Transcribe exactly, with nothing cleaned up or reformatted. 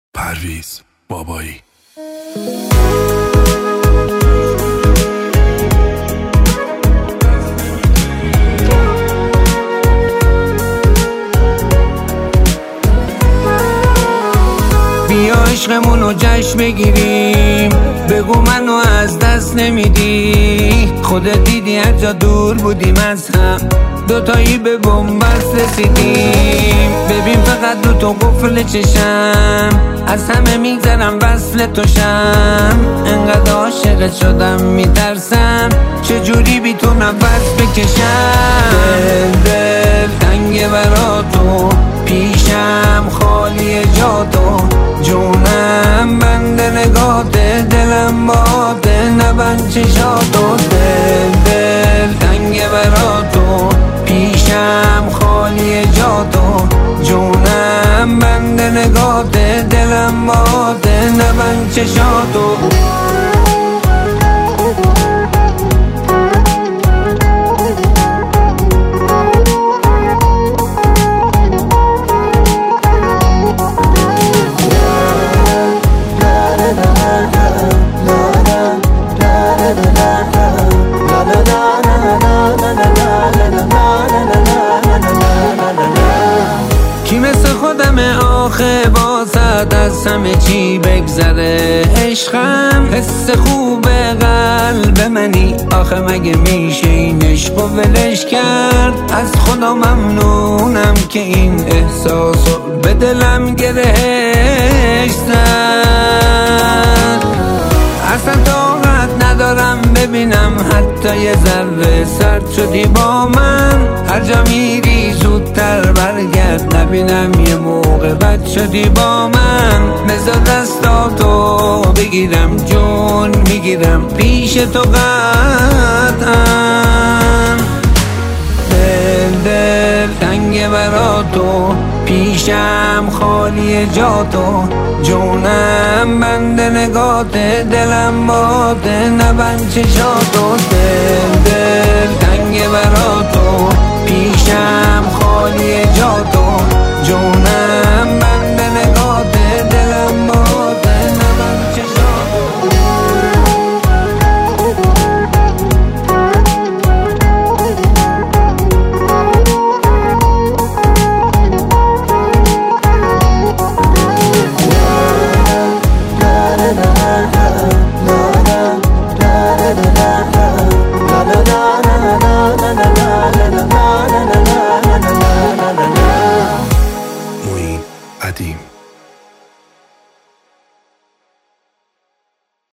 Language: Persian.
پرویز بابایی. بیا عشقمونو جشن بگیریم، بگو منو از دست نمیدی. خودت دیدی هر جا دور بودیم از هم، دوتایی به بنبست رسیدیم. ببین فقط دو تا قفل چشم، از همه میگذرم وصل توشم. انقدر عاشقت شدم میترسم چجوری بی تو نفس بکشم. دل دل تنگه برا تو، پیشم خالی جا تو. جونم بنده نگاته، دلم باته نبند چشاتو. دل دل تنگه برا تو، پیشم خالی جا تو. جونم بنده نگاته، دلم باته نبند چشاتو. کی مثل خودمه آخه واسد از همه چی بگذره عشقم. حس خوب قلب منی آخه مگه میشه این عشقو ولش کرد. از خدا ممنونم که این احساسو به دلم گرهش زد. اصلا طاقت ندارم ببینم حتی یه ذره سرد شدی با من. هر جا میری زودتر برگرد نبینم یه موقع بد شدی با من. بذار دستاتو بگیرم جون میگیرم پیش تو قطعا. دل دل تنگه برا تو، پیشم خالی جا تو. جونم بنده نگاته، دلم باته نبند چشاتو. دل دل تنگه برا تو، پیشم خالی جا تو. جونم بنده